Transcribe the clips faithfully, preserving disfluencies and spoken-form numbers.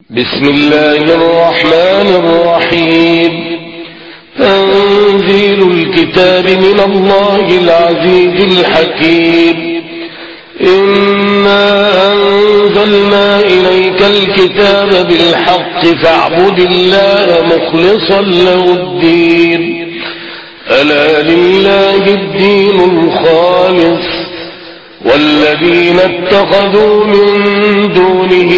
بسم الله الرحمن الرحيم. تنزيل الكتاب من الله العزيز الحكيم. إنا أنزلنا إليك الكتاب بالحق فاعبد الله مخلصا له الدين. ألا لله الدين الخالص والذين اتخذوا من دونه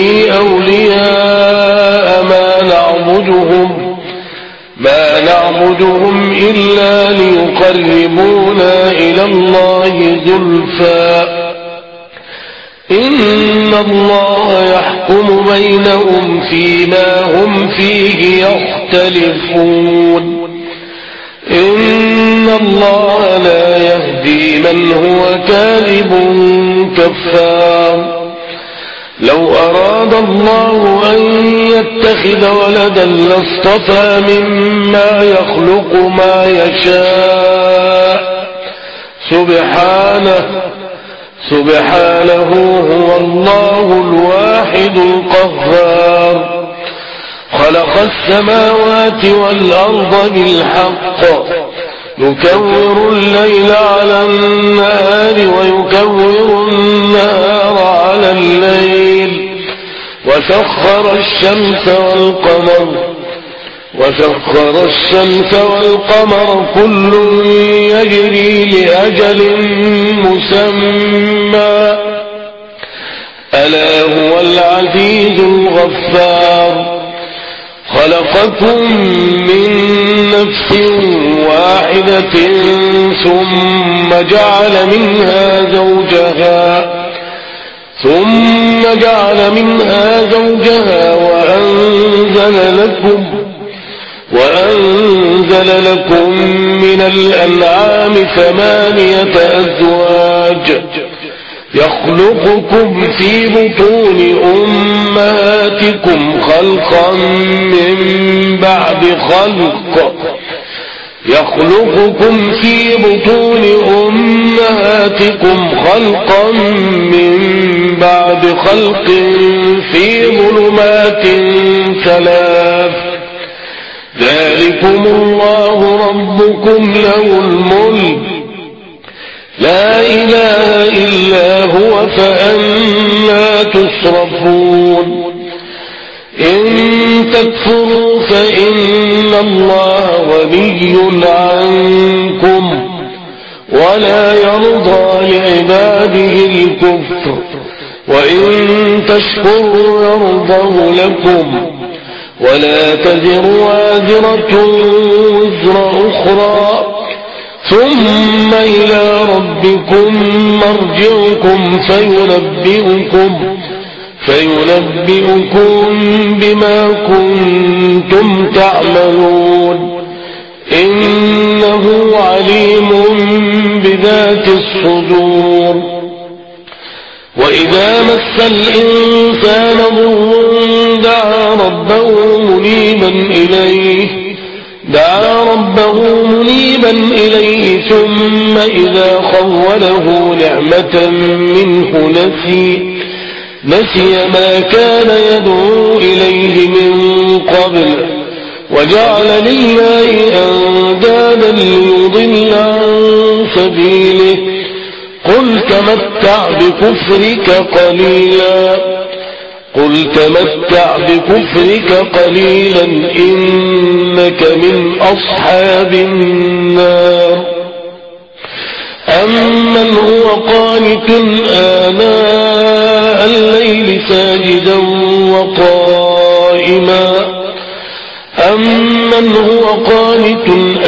أولياء ما نعبدهم ما نعبدهم إلا ليقربونا إلى الله زلفى إن الله يحكم بينهم فيما هم فيه يختلفون. إن الله لا يهدي من هو كاذب كفار. لو أراد الله أن يتخذ ولدا لاصطفى مما يخلق ما يشاء سبحانه سبحانه هو الله الواحد القهار. خلق السماوات والأرض بالحق يكور الليل على النهار ويكور النهار على الليل وسخر الشمس والقمر وسخر الشمس والقمر كل يجري لأجل مسمى ألا هو العزيز الغفار. خلقكم من نفس واحدة ثم جعل منها زوجها ثم جعل منها زوجها وأنزل لكم وأنزل لكم من الأنعام ثمانية أزواج يخلقكم في بطون أمهاتكم خلقا من بعد خلق يخلقكم في بطون أمهاتكم خلقا من بعد خلق في ظلمات ثلاث ذلكم الله ربكم له الملك لا إله إلا هو فأنى تصرفون. إن تكفروا فإن الله غني عنكم ولا يرضى لعباده الكفر وإن تشكروا يرضه لكم ولا تزر وازرة وزر أخرى ثم إلى ربكم مرجعكم فينبئكم فينبئكم بما كنتم تعملون. إنه عليم بذات الصدور. وإذا مس الإنسان ضر دعا ربه منيبا إليه دعا ربه منيبا إليه ثم إذا خوله نعمة منه نسي نسي ما كان يدعو إليه من قبل وجعل لله أندادا ليضل عن سبيله. قل تمتع بكفرك قليلا قل تمتع بكفرك قليلا إنك من أصحاب النار. أمن هو قانت آناء الليل ساجدا وقائما أمن هو قانت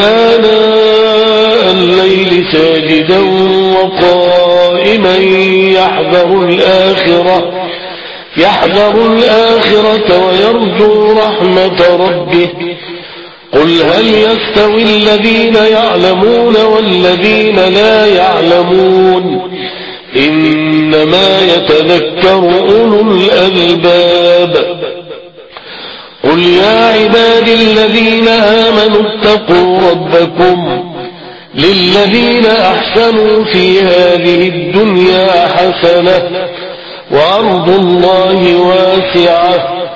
آناء الليل ساجدا وقائما يحذر الآخرة يحذر الآخرة ويرجو رحمة ربه. قل هل يستوي الذين يعلمون والذين لا يعلمون إنما يتذكر أولو الألباب. قل يا عبادي الذين آمنوا اتقوا ربكم للذين أحسنوا في هذه الدنيا حسنة وأرض الله واسعة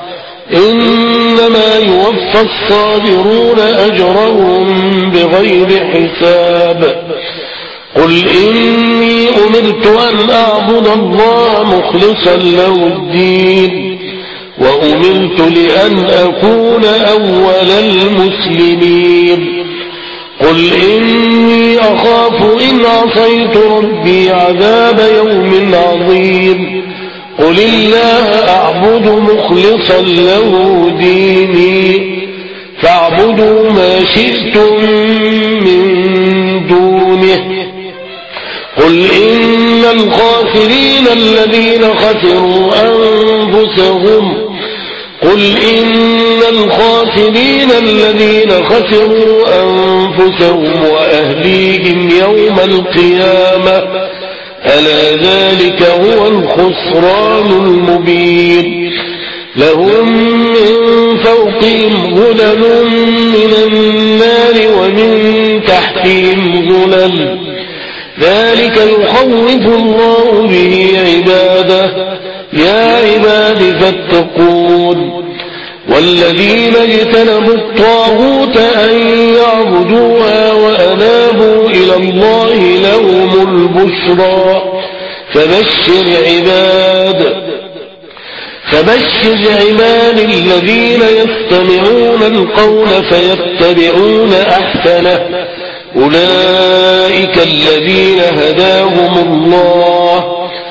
إنما يوفى الصابرون أجرهم بغير حساب قل إني أمرت أن أعبد الله مخلصا له الدين وأمرت لأن أكون أول المسلمين قل إني أخاف إن عصيت ربي عذاب يوم عظيم قل الله أعبد مخلصا له ديني فاعبدوا ما شئتم من دونه قل إن الخاسرين الذين خسروا أنفسهم قل إن الخاسرين الذين خسروا أنفسهم وأهليهم يوم القيامة ألا ذلك هو الخسران المبين لهم من فوقهم ظلل من النار ومن تحتهم ظلل ذلك يخوف الله به عباده يا عباد فاتقون والذين اجتنبوا الطاغوت أن يعبدوها وأنابوا إلى الله لهم البشرى فبشر عباد فبشر عباد الذين يستمعون القول فيتبعون أحسنه أولئك الذين هداهم الله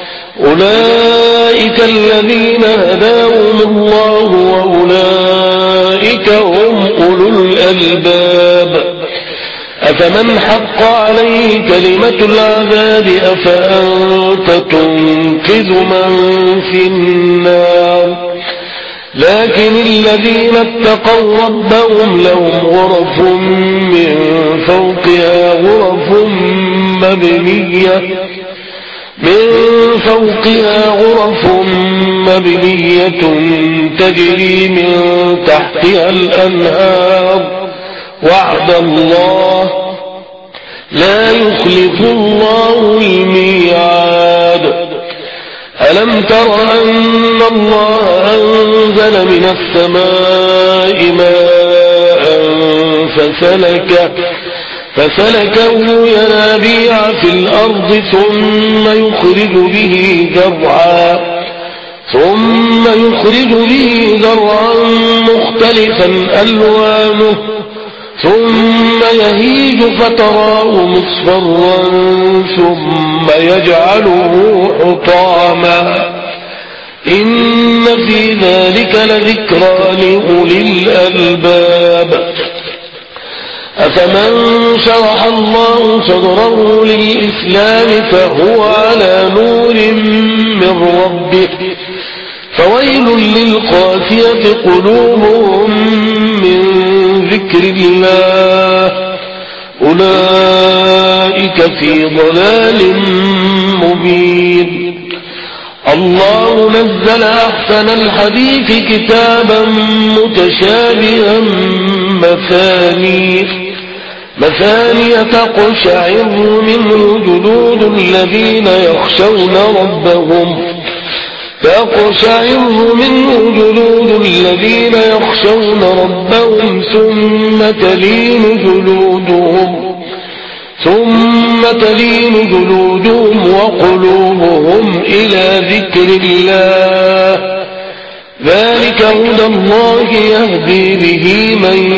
أولئك الذين هداهم الله وأولئك هم أولو الألباب أفمن حق عليه كلمة العذاب أفأنت تنقذ من في النار لكن الذين اتقوا ربهم لهم غرف من فوقها غرف مبنية من فوقها غرف مبنية تجري من تحتها الأنهار وعد الله لا يخلف الله الميعاد ألم تر أن الله أنزل من السماء ماء فسلكه فسلكه ينابيع في الأرض ثم يخرج به زرعا ثم يخرج به زرعا مختلفا ألوانه ثم يهيج فتراه مصفرا ثم يجعله حطاما إن في ذلك لذكرى لأولي الألباب أفمن شرح الله صدره للإسلام فهو على نور من ربه فويل للقاسية قلوبهم من ذكر الله أولئك في ضلال مبين الله نزل أحسن الحديث كتابا متشابها مثانيه مثانية تقشعر منه جلود الذين يخشون ربهم تقشعر منه جلود الذين يخشون ربهم ثم تلين جلودهم ثم تلين جلودهم وقلوبهم إلى ذكر الله ذلك هدى الله يهدي به من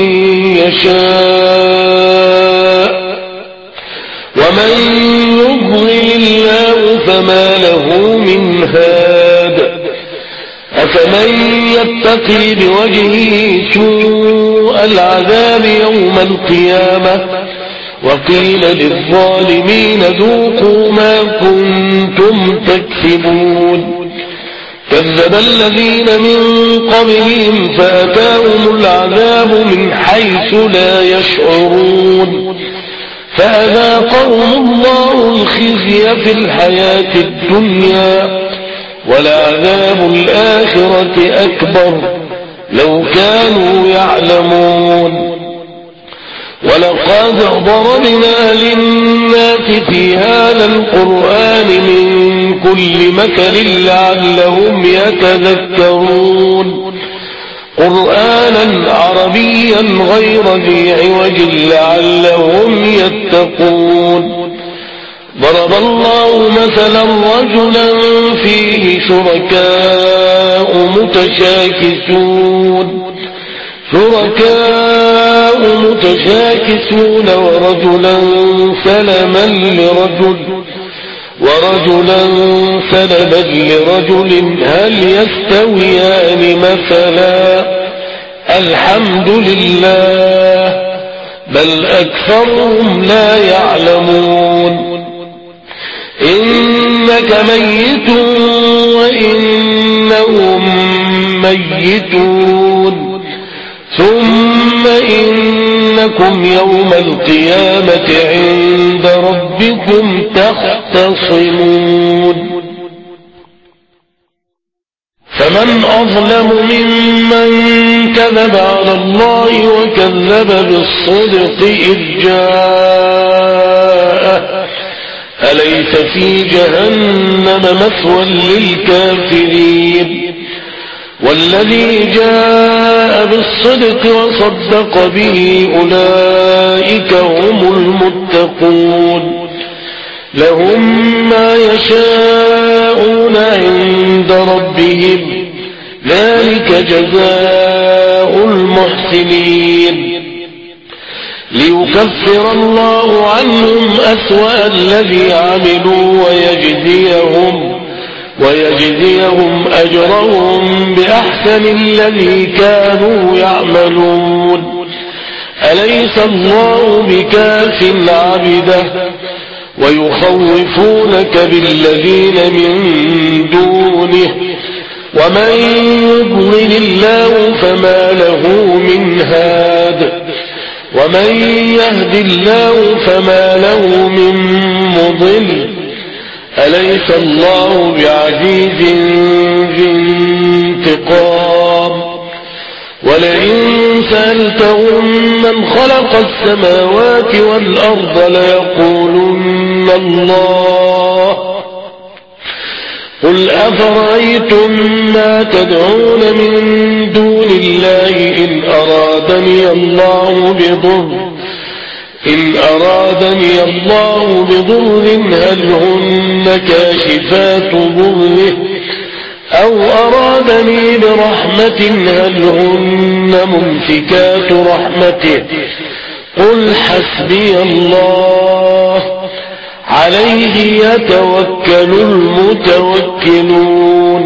يشاء ومن يضلل الله فما له من هاد أفمن يتقي بوجهه سوء العذاب يوم القيامة وقيل للظالمين ذوقوا ما كنتم تكسبون كذب الذين من قبلهم فأتاهم العذاب من حيث لا يشعرون فأذاقهم الله الخزي في الحياة الدنيا ولعذاب الآخرة أكبر لو كانوا يعلمون ولقد ضربنا للناس في هذا القرآن من كل مثل لعلهم يتذكرون قرآنا عربيا غير ذي عوج لعلهم يتقون ضرب الله مثلا رجلا فيه شركاء متشاكسون شركاء متشاكسون ورجلا سلما لرجل ورجلا سلما لرجل هل يستويان مثلا الحمد لله بل أكثرهم لا يعلمون إنك ميت وإنهم ميتون ثم إنكم يوم القيامة عند ربكم تختصمون فمن أظلم ممن كذب على الله وكذب بالصدق إذ جاءه أليس في جهنم مثوى للكافرين والذي جاء بالصدق وصدق به أولئك هم المتقون لهم ما يشاءون عند ربهم ذلك جزاء المحسنين ليكفر الله عنهم أسوأ الذي عملوا ويجزيهم ويجزيهم أجرهم بأحسن الذي كانوا يعملون أليس الله بكاف عبده ويخوفونك بالذين من دونه ومن يضلل الله فما له من هاد ومن يهد الله فما له من مضل أليس الله بعزيز ذي انتقام ولئن سألتهم من خلق السماوات والأرض ليقولن الله قل أفرأيتم ما تدعون من دون الله إن أرادني الله بضر إن أرادني الله بضر هل هن كاشفات ضره أو أرادني برحمة هل هن ممسكات رحمته قل حسبي الله عليه يتوكل المتوكلون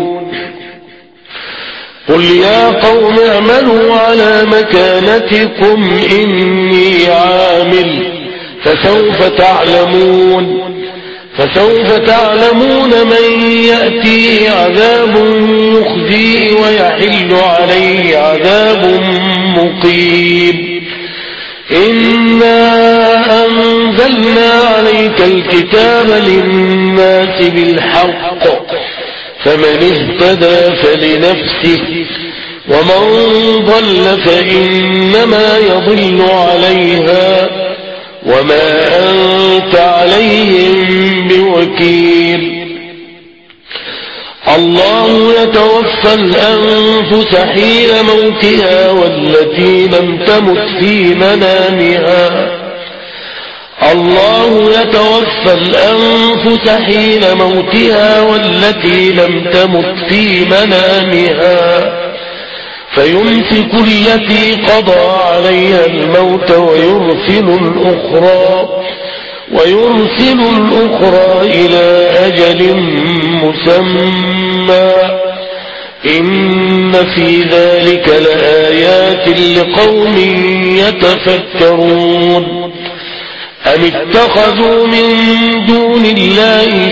قل يا قوم اعملوا على مكانتكم إني عامل فسوف تعلمون فسوف تعلمون من يأتيه عذاب يخزيه ويحل عليه عذاب مقيم إنا أنزلنا عليك الكتاب للناس بالحق فمن اهتدى فلنفسه ومن ضل فإنما يضل عليها وما أنت عليهم بوكيل الله يتوفى الأنفس حين موتها والتي لم تمت في منامها الله يتوفى الأنفس حين موتها والتي لم تمت في منامها فيمسك التي قضى عليها الموت ويرسل الأخرى ويرسل الأخرى إلى أجل مسمى إن في ذلك لآيات لقوم يتفكرون أم اتخذوا من دون الله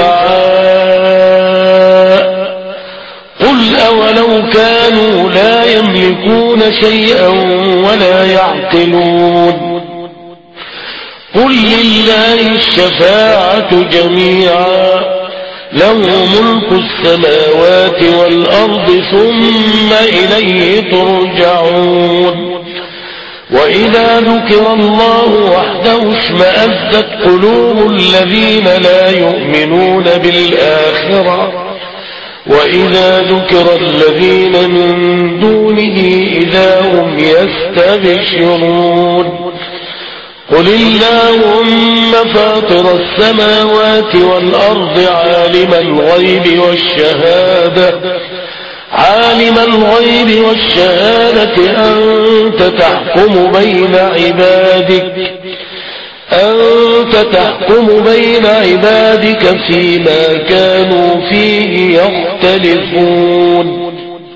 شفعاء قل أولو كانوا لا يملكون شيئا ولا يعقلون قل لله الشفاعة جميعا له ملك السماوات والأرض ثم إليه ترجعون وإذا ذكر الله وحده اشمأزت قلوب الذين لا يؤمنون بالآخرة وإذا ذكر الذين من دونه إذا هم يستبشرون قل اللهم فاطر السماوات والأرض عالم الغيب والشهادة عالم الغيب والشهادة أنت تحكم بين عبادك أنت تحكم بين عبادك فيما كانوا فيه يختلفون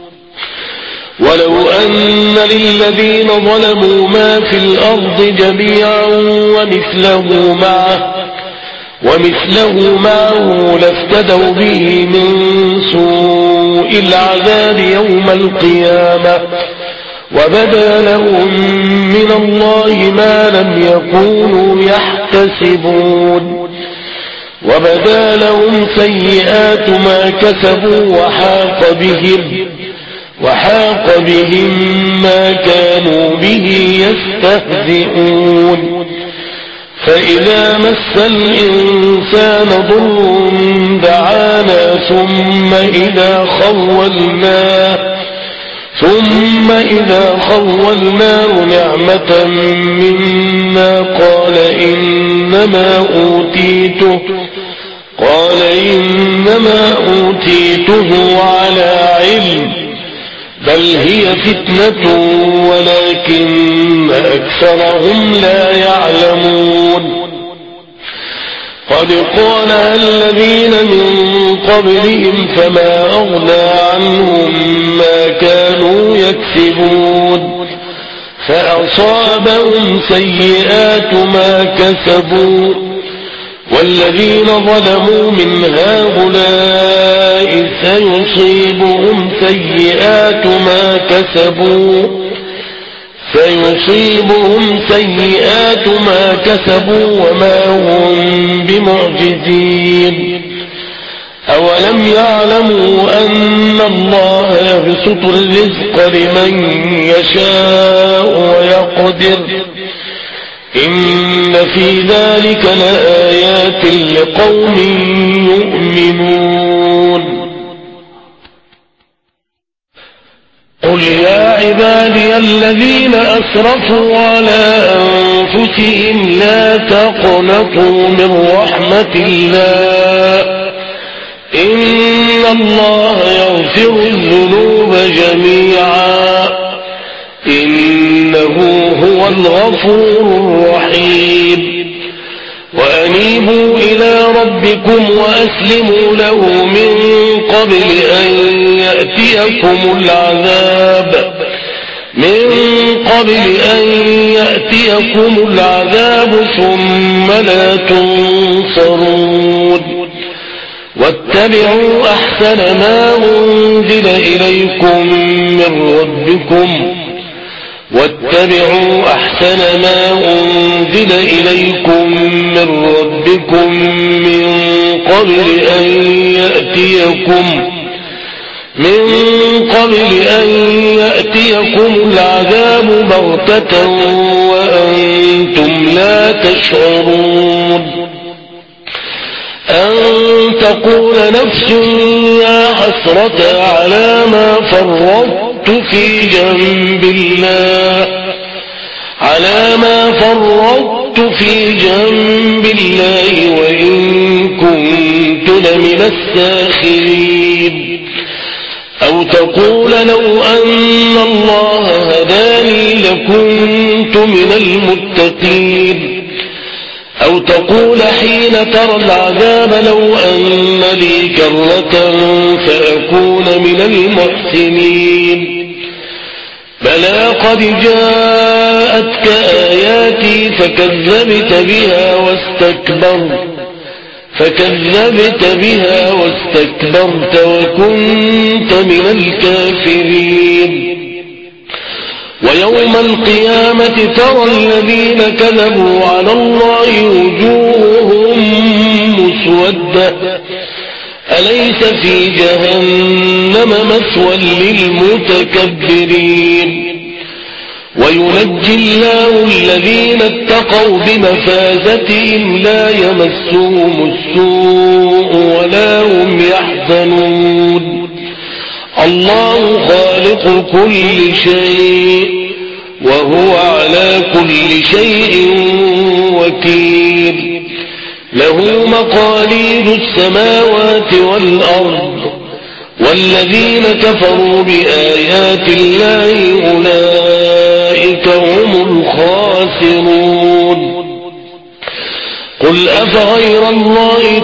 ولو أن للذين ظلموا ما في الأرض جميعا ومثله معه ومثله معه لافتدوا به من سوء العذاب يوم القيامة وبدا لهم من الله ما لم يكونوا يحتسبون وبدا لهم سيئات ما كسبوا وحاق بهم وحاق بهم ما كانوا به يستهزئون فإذا مس الإنسان ضر دعانا ثم إذا خولناه ثم إذا خولناه نعمة منا قال إنما أوتيته قال إنما أوتيته على علم بل هي فتنة ولكن أكثرهم لا يعلمون قد قالها الذين من قبلهم فما أغنى عنهم ما كانوا يكسبون فأصابهم سيئات ما كسبوا والذين ظلموا من هؤلاء سيصيبهم سيئات ما كسبوا سيصيبهم سيئات ما كسبوا وما هم بمعجزين أولم يعلموا أن الله يبسط الرزق لمن يشاء ويقدر إن في ذلك لآيات لقوم يؤمنون قل يا عبادي الذين أسرفوا على أنفسهم لا تقنطوا من رحمة الله إن الله يغفر الذنوب جميعا إنه هو الغفور الرحيم وأنيبوا إلى ربكم وأسلموا له من قبل أن يأتيكم العذاب من قبل أن يأتيكم العذاب ثم لا تنصرون واتبعوا أحسن ما أنزل إليكم من ربكم واتبعوا أحسن ما أنزل إليكم من ربكم من قبل أن يأتيكم من قبل أن يأتيكم العذاب بغتة وأنتم لا تشعرون أن تقول نفس يا حسرة على ما فرطت في جنب الله على ما فرطت في جنب الله وإن كنت لمن الساخرين أو تقول لو أن الله هداني لكنت من المتقين أو تقول حين ترى العذاب لو أن لي كرة فأكون من المحسنين بلى قد جاءتك آياتي فكذبت بها واستكبرت فكذبت بها واستكبرت وكنت من الكافرين ويوم القيامة ترى الذين كذبوا على الله وجوههم مسودة أليس في جهنم مثوى للمتكبرين وينجي الله الذين اتقوا بمفازتهم لا يمسهم السوء ولا هم يحزنون الله خالق كل شيء وهو على كل شيء وكيل له مقاليد السماوات والأرض والذين كفروا بآيات الله أولئك هم الخاسرون قل أفغير الله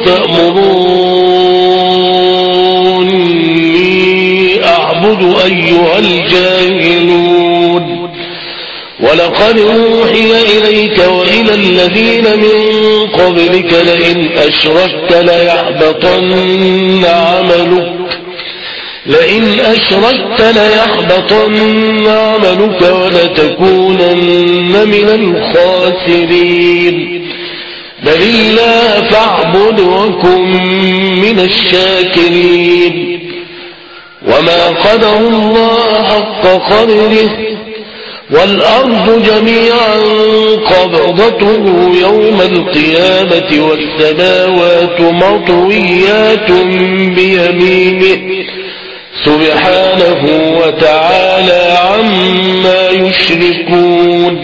تأمروني أعبد أيها الجاهلون ولقد أوحي إليك وإلى الذين من قبلك لئن أشركت ليحبطن عملك لئن أشركت ليحبطن عملك ولتكونن من الخاسرين بل الله فاعبد وكن من الشاكرين وما قدر الله حق قدره والأرض جميعا قبضته يوم القيامة والسماوات مطويات بيمينه سبحانه وتعالى عما يشركون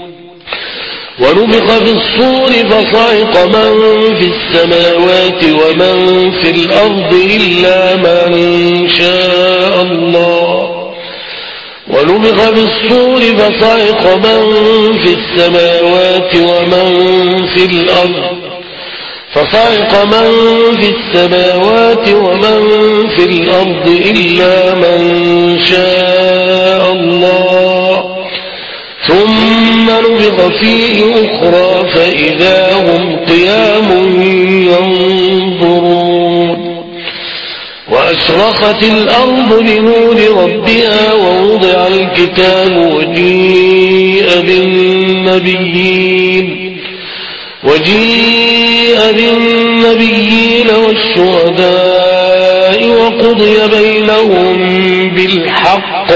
ونفخ في الصور فصعق من في السماوات ومن في الأرض إلا من شاء الله ونفخ في الصور فصعق من في السماوات ومن في الأرض فصعق من في السماوات ومن في الأرض إلا من شاء الله ثم نفخ فيه أخرى فإذا هم قيام ينظرون وأشرقت الأرض بنور ربها ووضع الكتاب وجيء بالنبيين وجيء بالنبيين والشهداء وقضي بينهم بالحق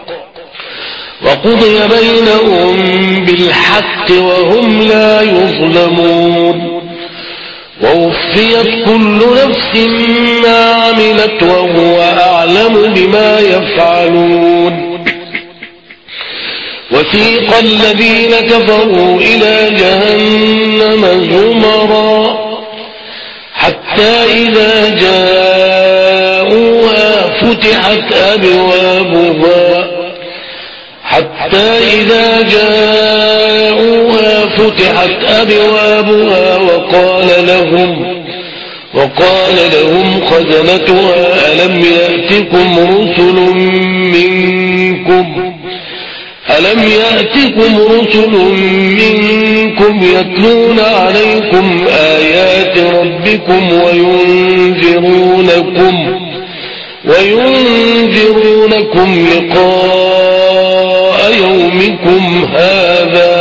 وقضي بينهم بالحق وهم لا يظلمون ووفيت كل نفس ما عملت وهو أعلم بما يفعلون وسيق الذين كفروا إلى جهنم زمرا حتى إذا جاءوها فتحت أبوابها حتى إذا جاءوها فتحت أبوابها وقال لهم وقال لهم خزنتها ألم يأتكم رسل منكم ألم يأتكم رسل منكم يتلون عليكم آيات ربكم وينذرونكم وينذرونكم لقاء يومكم هذا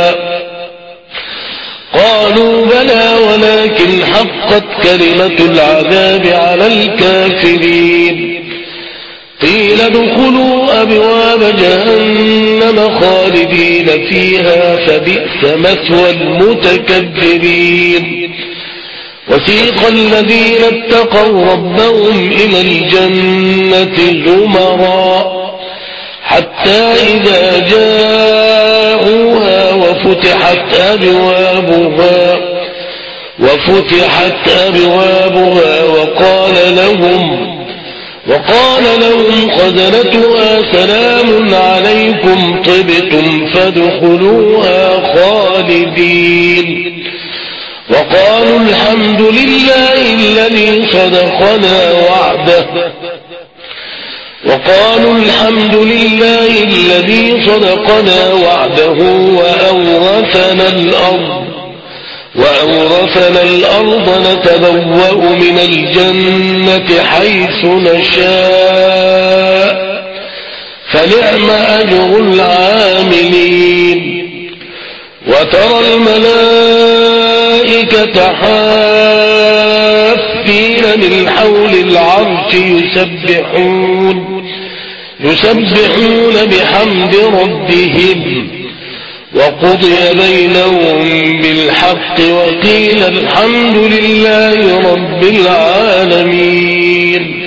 قالوا بلى ولكن حقت كلمة العذاب على الكافرين قيل ادخلوا أبواب جهنم خالدين فيها فبئس مثوى المتكبرين وسيق الذين اتقوا ربهم إلى الجنة زمرا حتى إذا جاءوها وفتحت أبوابها وفتحت أبوابها وقال لهم وقال لهم خزنتها سلام عليكم طبتم فادخلوها خالدين وقالوا الحمد لله الذي صدقنا وعده وقالوا الحمد لله الذي صدقنا وعده وأورثنا الأرض وأورثنا الأرض نتبوأ من الجنة حيث نشاء فنعم أجر العاملين وترى الملائكة حافين من حول العرش يسبحون يسبحون بحمد ربهم وقضي بينهم بالحق وقيل الحمد لله رب العالمين